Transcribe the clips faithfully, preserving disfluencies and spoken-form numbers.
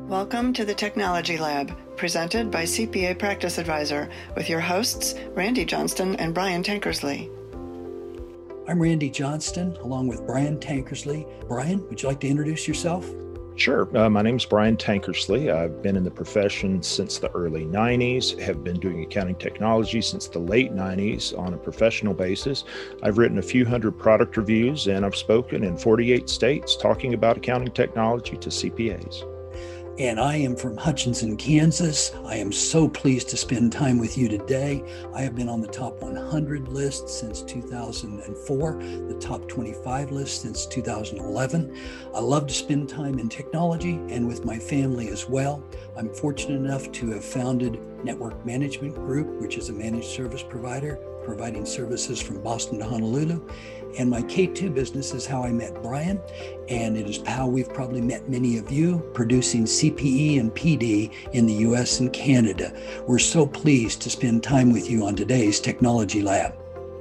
Welcome to the Technology Lab, presented by C P A Practice Advisor, with your hosts, Randy Johnston and Brian Tankersley. I'm Randy Johnston, along with Brian Tankersley. Brian, would you like to introduce yourself? Sure. Uh, my name is Brian Tankersley. I've been in the profession since the early nineties, have been doing accounting technology since the late nineties on a professional basis. I've written a few hundred product reviews, and I've spoken in forty-eight states talking about accounting technology to C P As. And I am from Hutchinson, Kansas. I am so pleased to spend time with you today. I have been on the top one hundred list since two thousand four, the top twenty-five list since two thousand eleven. I love to spend time in technology and with my family as well. I'm fortunate enough to have founded Network Management Group, which is a managed service provider, providing services from Boston to Honolulu. And my K two business is how I met Brian, and it is how we've probably met many of you, producing C P E and P D in the U S and Canada. We're so pleased to spend time with you on today's Technology Lab.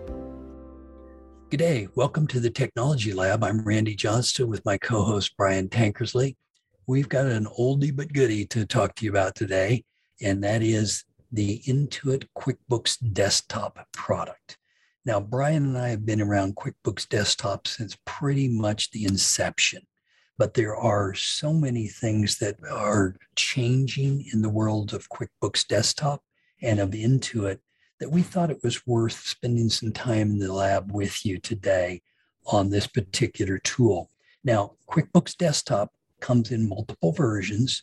Good day. Welcome to the Technology Lab. I'm Randy Johnston with my co-host Brian Tankersley. We've got an oldie but goodie to talk to you about today, and that is the Intuit QuickBooks Desktop product. Now, Brian and I have been around QuickBooks Desktop since pretty much the inception, but there are so many things that are changing in the world of QuickBooks Desktop and of Intuit that we thought it was worth spending some time in the lab with you today on this particular tool. Now, QuickBooks Desktop comes in multiple versions,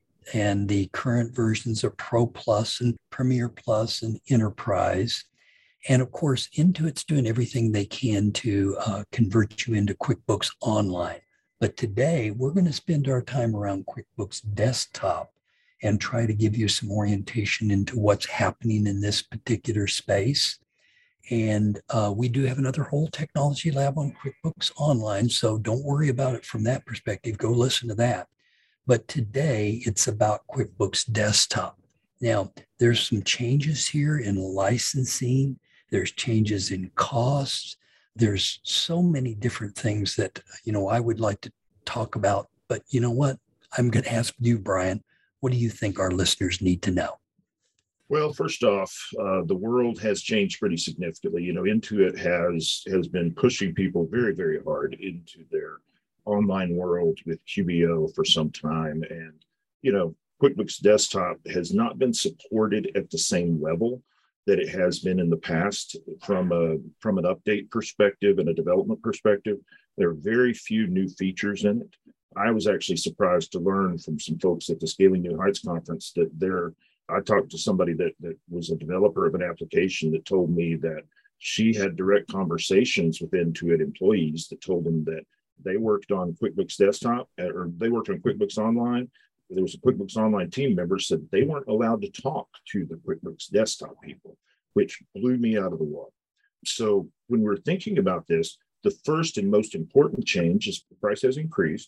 and the current versions are Pro Plus and Premier Plus and Enterprise. And of course, Intuit's doing everything they can to uh, convert you into QuickBooks Online. But today, we're going to spend our time around QuickBooks Desktop and try to give you some orientation into what's happening in this particular space. And uh, we do have another whole technology lab on QuickBooks Online, so don't worry about it from that perspective. Go listen to that. But today, it's about QuickBooks Desktop. Now, there's some changes here in licensing. There's changes in costs. There's so many different things that, you know, I would like to talk about. But you know what? I'm going to ask you, Brian, what do you think our listeners need to know? Well, first off, uh, the world has changed pretty significantly. You know, Intuit has has been pushing people very, very hard into their online world with Q B O for some time. And, you know, QuickBooks Desktop has not been supported at the same level that it has been in the past from a from an update perspective and a development perspective. There are very few new features in it. I was actually surprised to learn from some folks at the Scaling New Heights conference that there, I talked to somebody that, that was a developer of an application that told me that she had direct conversations with Intuit employees that told them that they worked on QuickBooks Desktop, or they worked on QuickBooks Online. There was a QuickBooks Online team member said they weren't allowed to talk to the QuickBooks Desktop people, which blew me out of the water. So when we're thinking about this, the first and most important change is the price has increased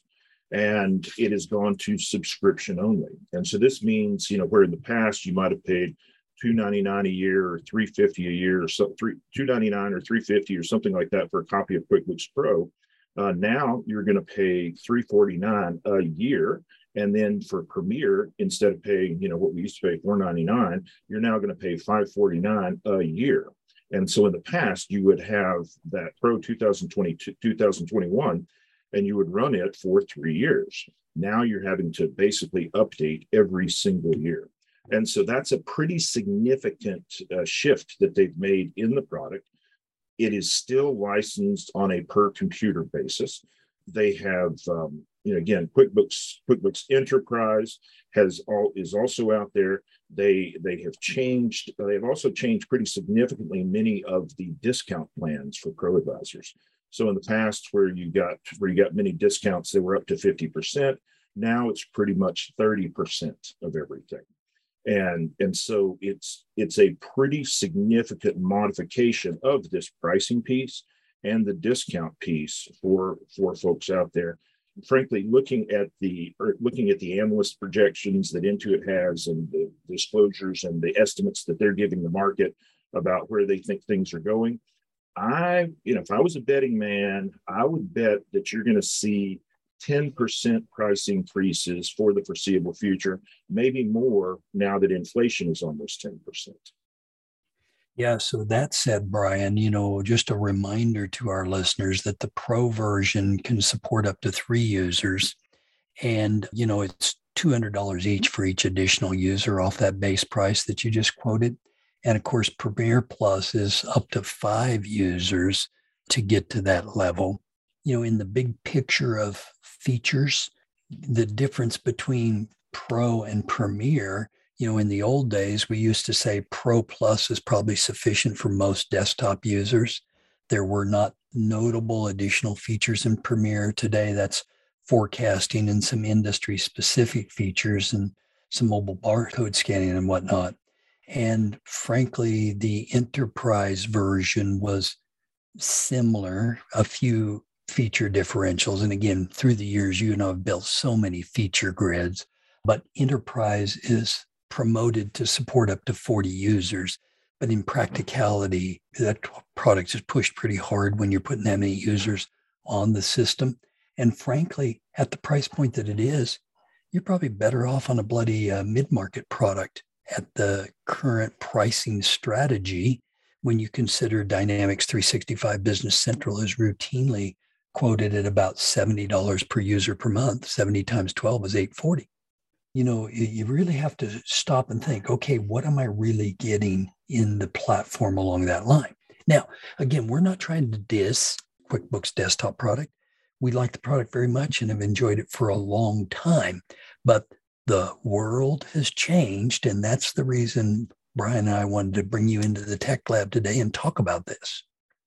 and it has gone to subscription only. And so this means, you know, where in the past you might have paid two ninety-nine a year or three fifty a year or so, three, two ninety-nine or three fifty or something like that for a copy of QuickBooks Pro, uh, now you're going to pay three forty-nine a year. And then for Premier, instead of paying, you know, what we used to pay four ninety-nine, you're now going to pay five forty-nine a year. And so in the past, you would have that Pro two thousand twenty-two, two thousand twenty-one, and you would run it for three years. Now you're having to basically update every single year. And so that's a pretty significant uh, shift that they've made in the product. It is still licensed on a per computer basis. They have, um, you know, again, QuickBooks QuickBooks Enterprise has all is also out there. They they have changed. They've also changed pretty significantly many of the discount plans for Pro advisors. So in the past, where you got where you got many discounts, they were up to fifty percent. Now it's pretty much thirty percent of everything. And, and so it's it's a pretty significant modification of this pricing piece and the discount piece for, for folks out there. Frankly, looking at the or looking at the analyst projections that Intuit has and the disclosures and the estimates that they're giving the market about where they think things are going, I, you know, if I was a betting man, I would bet that you're going to see ten percent price increases for the foreseeable future, maybe more now that inflation is almost ten percent. Yeah, so that said, Brian, you know, just a reminder to our listeners that the Pro version can support up to three users. And, you know, it's two hundred dollars each for each additional user off that base price that you just quoted. And of course, Premier Plus is up to five users to get to that level. You know, in the big picture of features, the difference between Pro and Premier, you know, in the old days, we used to say Pro Plus is probably sufficient for most desktop users. There were not notable additional features in Premier. Today, that's forecasting and some industry specific features and some mobile barcode scanning and whatnot. And frankly, the enterprise version was similar, a few feature differentials. And again, through the years, you and I have built so many feature grids, but enterprise is promoted to support up to forty users. But in practicality, that product is pushed pretty hard when you're putting that many users on the system. And frankly, at the price point that it is, you're probably better off on a bloody uh, mid-market product at the current pricing strategy when you consider Dynamics three sixty-five Business Central is routinely quoted at about seventy dollars per user per month. seventy times twelve is eight hundred forty dollars. You know, you really have to stop and think, okay, what am I really getting in the platform along that line? Now, again, we're not trying to diss QuickBooks Desktop product. We like the product very much and have enjoyed it for a long time, but the world has changed. And that's the reason Brian and I wanted to bring you into the Tech Lab today and talk about this.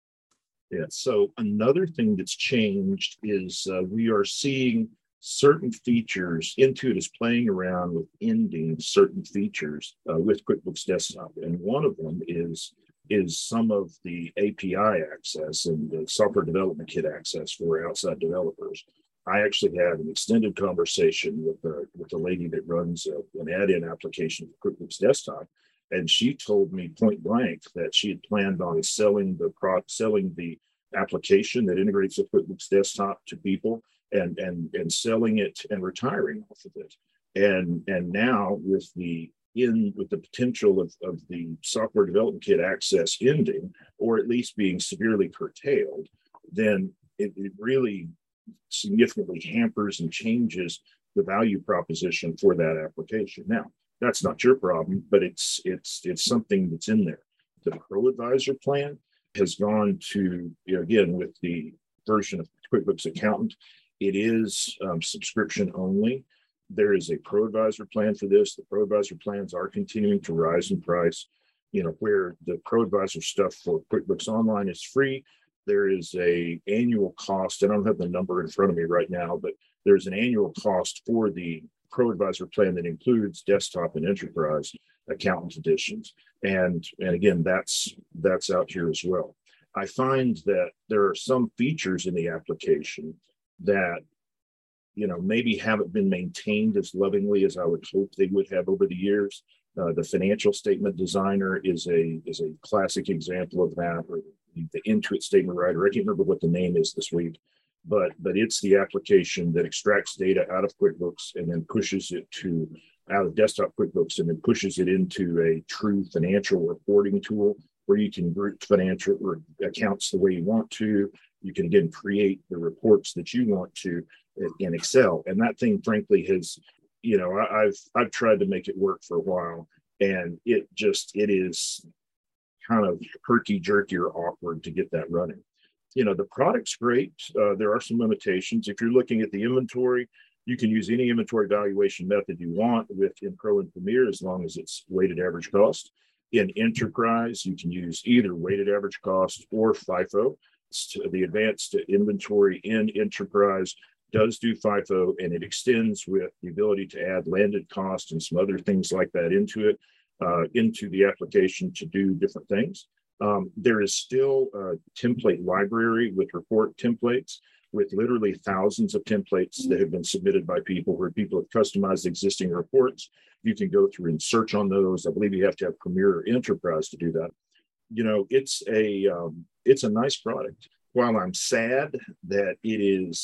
Yeah, so another thing that's changed is uh, we are seeing certain features. Intuit is playing around with ending certain features uh, with QuickBooks Desktop. And one of them is, is some of the A P I access and the software development kit access for outside developers. I actually had an extended conversation with a, with a lady that runs a, an add-in application for QuickBooks Desktop. And she told me point blank that she had planned on selling the pro, selling the application that integrates with QuickBooks Desktop to people and, and, and selling it and retiring off of it. And, and now with the in with the potential of, of the software development kit access ending, or at least being severely curtailed, then it, it really significantly hampers and changes the value proposition for that application. Now, that's not your problem, but it's it's it's something that's in there. The Pro Advisor plan has gone to, you know, again, with the version of QuickBooks Accountant, it is um, subscription only. There is a Pro Advisor plan for this. The Pro Advisor plans are continuing to rise in price. You know, where the Pro Advisor stuff for QuickBooks Online is free, there is a annual cost. I don't have the number in front of me right now, but there's an annual cost for the Pro Advisor plan that includes desktop and enterprise accountant editions. And, and again, that's, that's out here as well. I find that there are some features in the application that, you know, maybe haven't been maintained as lovingly as I would hope they would have over the years. Uh, the financial statement designer is a is a classic example of that, or the, the Intuit statement writer. I can't remember what the name is this week, but but it's the application that extracts data out of QuickBooks and then pushes it to out of desktop QuickBooks and then pushes it into a true financial reporting tool where you can group financial accounts the way you want to. You can again create the reports that you want to in Excel. And that thing, frankly, has, you know, I, I've I've tried to make it work for a while, and it just it is kind of herky jerky or awkward to get that running. You know, the product's great. Uh, there are some limitations. If you're looking at the inventory, you can use any inventory valuation method you want with in Pro and Premier as long as it's weighted average cost. In Enterprise, you can use either weighted average cost or FIFO. The advanced inventory in Enterprise does do FIFO, and it extends with the ability to add landed cost and some other things like that into it, uh, into the application to do different things. Um, there is still a template library with report templates with literally thousands of templates that have been submitted by people where people have customized existing reports. You can go through and search on those. I believe you have to have Premier or Enterprise to do that. You know, it's a um, it's a nice product. While I'm sad that it is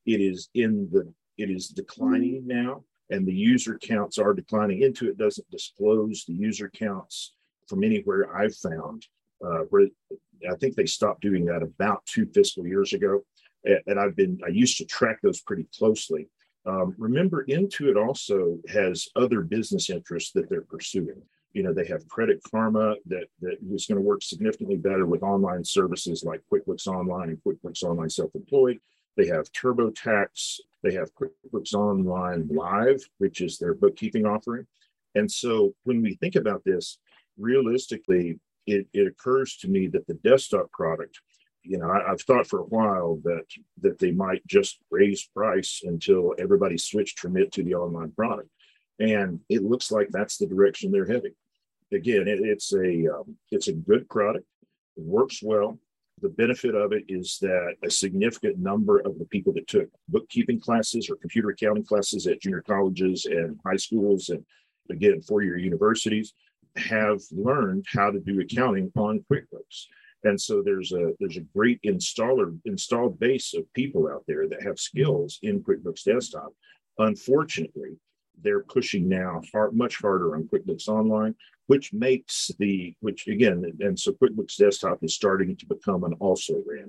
It is in the, it is declining now, and the user counts are declining. Intuit doesn't disclose the user counts from anywhere I've found, uh, where I think they stopped doing that about two fiscal years ago. And I've been, I used to track those pretty closely. Um, remember, Intuit also has other business interests that they're pursuing. You know, they have Credit Karma that, that is going to work significantly better with online services like QuickBooks Online and QuickBooks Online Self-Employed. They have TurboTax. They have QuickBooks Online Live, which is their bookkeeping offering. And so when we think about this, realistically, it, it occurs to me that the desktop product, you know, I, I've thought for a while that that they might just raise price until everybody switched from it to the online product. And it looks like that's the direction they're heading. Again, it, it's a um, it's a good product. It works well. The benefit of it is that a significant number of the people that took bookkeeping classes or computer accounting classes at junior colleges and high schools and, again, four-year universities have learned how to do accounting on QuickBooks. And so there's a there's a great installer installed base of people out there that have skills in QuickBooks Desktop. Unfortunately, they're pushing now hard, much harder on QuickBooks Online, which makes the, which again, and so QuickBooks Desktop is starting to become an also ran.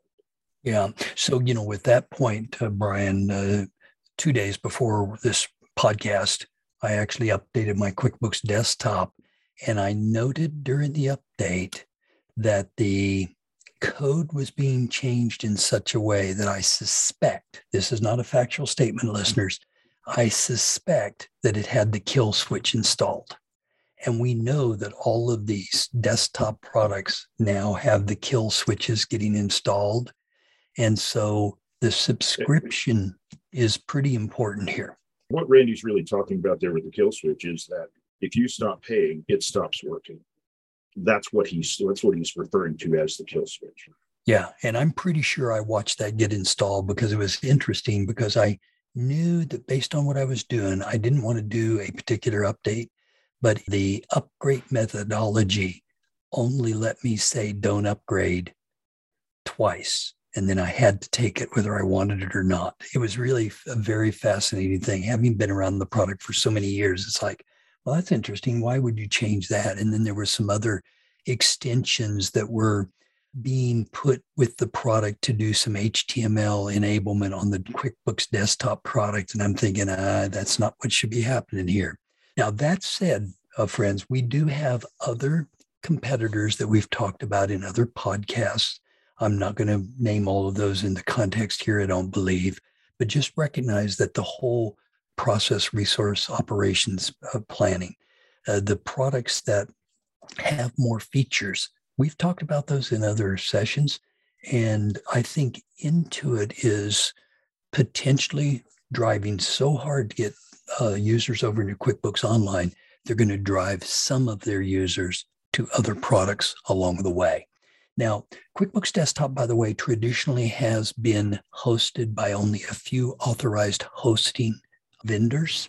Yeah. So, you know, with that point, uh, Brian, uh, two days before this podcast, I actually updated my QuickBooks Desktop, and I noted during the update that the code was being changed in such a way that I suspect, this is not a factual statement, listeners, I suspect that it had the kill switch installed. And we know that all of these desktop products now have the kill switches getting installed. And so the subscription is pretty important here. What Randy's really talking about there with the kill switch is that if you stop paying, it stops working. That's what he's that's what he's referring to as the kill switch. Yeah, and I'm pretty sure I watched that get installed because it was interesting, because I knew that based on what I was doing, I didn't want to do a particular update, but the upgrade methodology only let me say don't upgrade twice. And then I had to take it whether I wanted it or not. It was really a very fascinating thing. Having been around the product for so many years, it's like, well, that's interesting. Why would you change that? And then there were some other extensions that were being put with the product to do some H T M L enablement on the QuickBooks Desktop product. And I'm thinking, ah, that's not what should be happening here. Now, that said, uh, friends, we do have other competitors that we've talked about in other podcasts. I'm not going to name all of those in the context here, I don't believe, but just recognize that the whole process resource operations uh, planning, uh, the products that have more features, we've talked about those in other sessions. And I think Intuit is potentially driving so hard to get uh, users over to QuickBooks Online, they're going to drive some of their users to other products along the way. Now, QuickBooks Desktop, by the way, traditionally has been hosted by only a few authorized hosting vendors.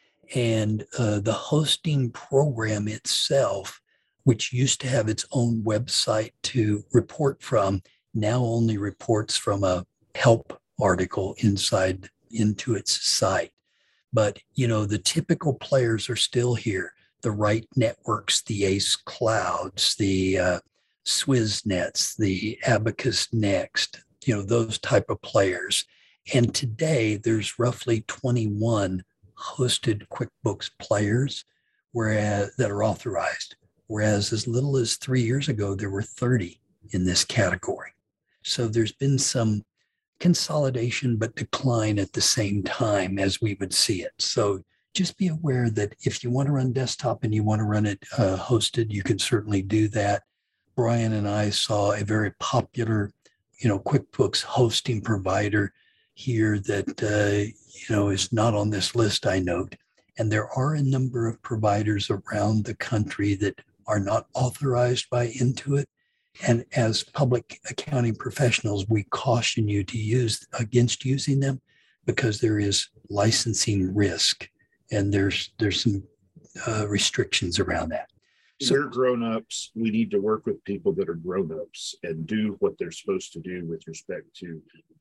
And uh, the hosting program itself, which used to have its own website to report from, now only reports from a help article inside Intuit's site. But, you know, the typical players are still here. The Right Networks, the Ace Clouds, the uh, SwissNets, the Abacus Next, you know, those type of players. And today there's roughly twenty-one hosted QuickBooks players whereas, that are authorized, whereas as little as three years ago, there were thirty in this category. So there's been some consolidation, but decline at the same time as we would see it. So just be aware that if you want to run desktop and you want to run it uh, hosted, you can certainly do that. Brian and I saw a very popular, you know, QuickBooks hosting provider here that, uh, you know, is not on this list, I note. And there are a number of providers around the country that are not authorized by Intuit. And as public accounting professionals, we caution you to use against using them because there is licensing risk and there's there's some uh, restrictions around that. So, we're grown-ups. We need to work with people that are grown-ups and do what they're supposed to do with respect to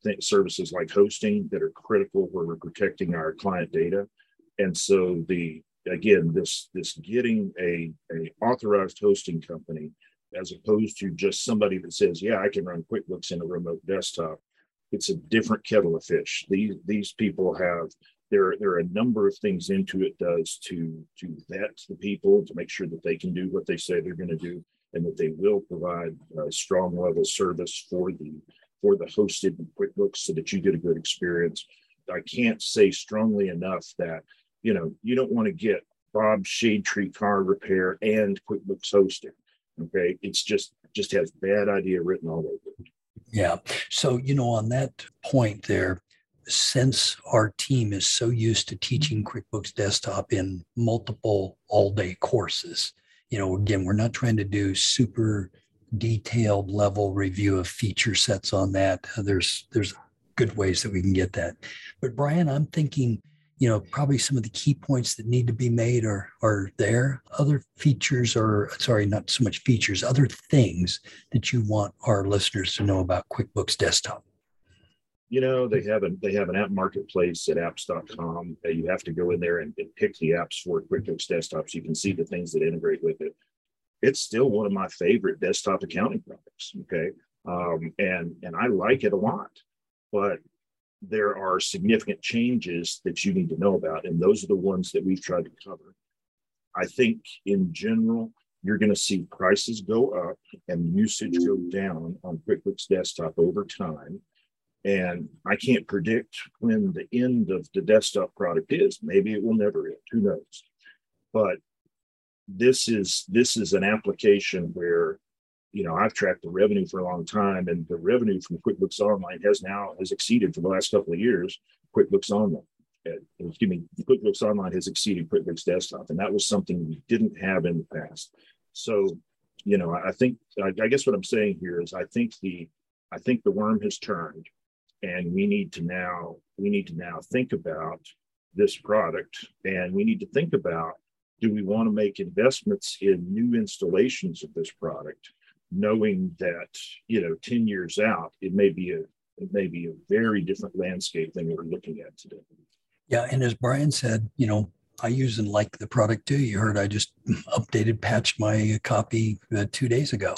th- services like hosting that are critical where we're protecting our client data. And so the again, this this getting a, a authorized hosting company as opposed to just somebody that says, yeah, I can run QuickBooks in a remote desktop. It's a different kettle of fish. These these people have there there are a number of things Intuit does to to vet the people to make sure that they can do what they say they're going to do, and that they will provide a strong level service for the for the hosted QuickBooks so that you get a good experience. I can't say strongly enough that, you know, you don't want to get Bob's Shade Tree Car Repair and QuickBooks hosting. Okay, it's just just has bad idea written all over it. Yeah. So, you know, on that point there, since our team is so used to teaching QuickBooks Desktop in multiple all-day courses, you know, again, we're not trying to do super detailed level review of feature sets on that. Uh, there's there's good ways that we can get that. But Brian, I'm thinking, you know, probably some of the key points that need to be made are, are there. Other features or, sorry, not so much features, other things that you want our listeners to know about QuickBooks Desktop. You know, they have, a, they have an app marketplace at apps dot com. Uh, you have to go in there and, and pick the apps for QuickBooks Desktop so you can see the things that integrate with it. It's still one of my favorite desktop accounting products, okay? Um, and, and I like it a lot, but there are significant changes that you need to know about, and those are the ones that we've tried to cover. I think in general, you're going to see prices go up and usage go down on QuickBooks Desktop over time. And I can't predict when the end of the desktop product is. Maybe it will never end, who knows? But this is this is an application where, you know, I've tracked the revenue for a long time, and the revenue from QuickBooks Online has now has exceeded for the last couple of years QuickBooks Online. Uh, excuse me, QuickBooks Online has exceeded QuickBooks Desktop, and that was something we didn't have in the past. So, you know, I think I, I guess what I'm saying here is I think the I think the worm has turned, and we need to now we need to now think about this product, and we need to think about, do we want to make investments in new installations of this product, knowing that, you know, ten years out, it may be a it may be a very different landscape than we're looking at today. Yeah, and as Brian said, you know, I use and like the product too. You heard I just updated, patched my copy uh, two days ago.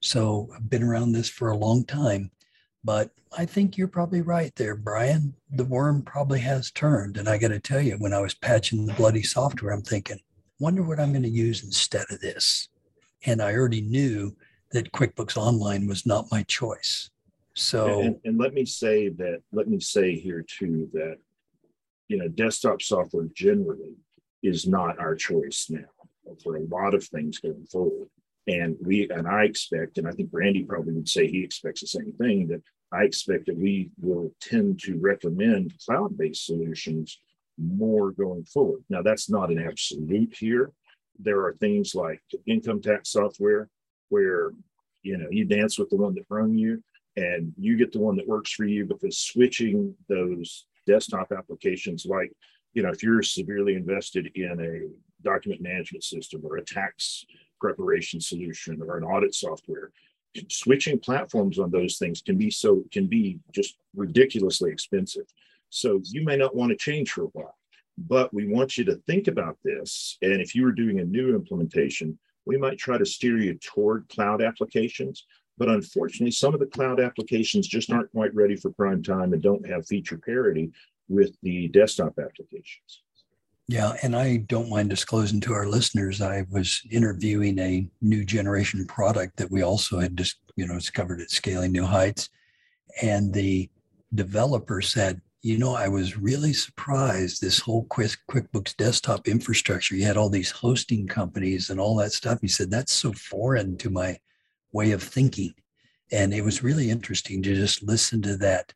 So I've been around this for a long time, but I think you're probably right there, Brian. The worm probably has turned. And I got to tell you, when I was patching the bloody software, I'm thinking, wonder what I'm going to use instead of this. And I already knew that QuickBooks Online was not my choice. So, and, and let me say that, let me say here too, that, you know, desktop software generally is not our choice now for a lot of things going forward. And we, and I expect, and I think Randy probably would say he expects the same thing, that I expect that we will tend to recommend cloud-based solutions more going forward. Now, that's not an absolute here. There are things like income tax software where, you know, you dance with the one that brung you and you get the one that works for you, because switching those desktop applications, like, you know, if you're severely invested in a document management system or a tax preparation solution or an audit software, switching platforms on those things can be so can be just ridiculously expensive. So you may not want to change for a while, but we want you to think about this. And if you were doing a new implementation, we might try to steer you toward cloud applications. But unfortunately, some of the cloud applications just aren't quite ready for prime time and don't have feature parity with the desktop applications. Yeah, and I don't mind disclosing to our listeners, I was interviewing a new generation product that we also had just, you know, discovered at Scaling New Heights. And the developer said, you know, I was really surprised this whole Quick, QuickBooks Desktop infrastructure. You had all these hosting companies and all that stuff. He said, that's so foreign to my way of thinking. And it was really interesting to just listen to that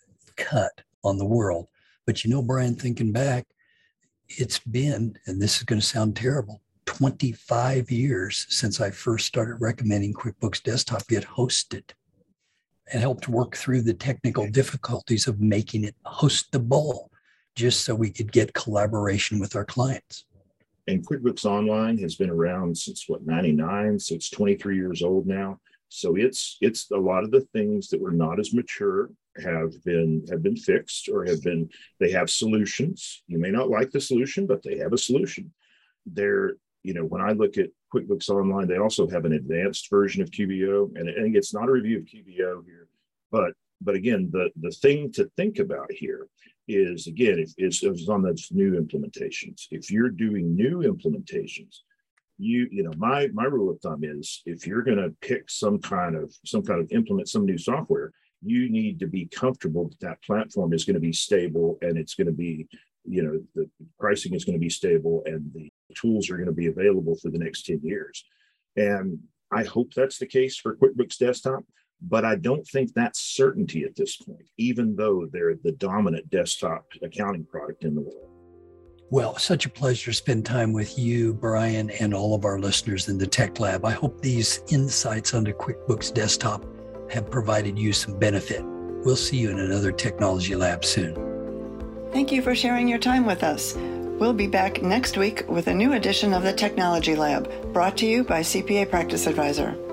cut on the world. But, you know, Brian, thinking back, it's been, and this is going to sound terrible, twenty-five years since I first started recommending QuickBooks Desktop get hosted, and helped work through the technical difficulties of making it hostable, just so we could get collaboration with our clients. And QuickBooks Online has been around since what, ninety-nine, so it's twenty-three years old now. So it's it's a lot of the things that were not as mature have been have been fixed or have been, they have solutions. You may not like the solution, but they have a solution. They're, you know, when I look at QuickBooks Online, they also have an advanced version of Q B O, and, and it's not a review of Q B O here, but but again, the the thing to think about here is, again, if it's, it's on those new implementations. If you're doing new implementations, you you know, my my rule of thumb is, if you're going to pick some kind of some kind of implement some new software, you need to be comfortable that that platform is going to be stable, and it's going to be, you know, the pricing is going to be stable, and the tools are going to be available for the next ten years. And I hope that's the case for QuickBooks Desktop, but I don't think that's certainty at this point, even though they're the dominant desktop accounting product in the world. Well, such a pleasure to spend time with you, Brian, and all of our listeners in the Tech Lab. I hope these insights onto QuickBooks Desktop have provided you some benefit. We'll see you in another Technology Lab soon. Thank you for sharing your time with us. We'll be back next week with a new edition of the Technology Lab, brought to you by C P A Practice Advisor.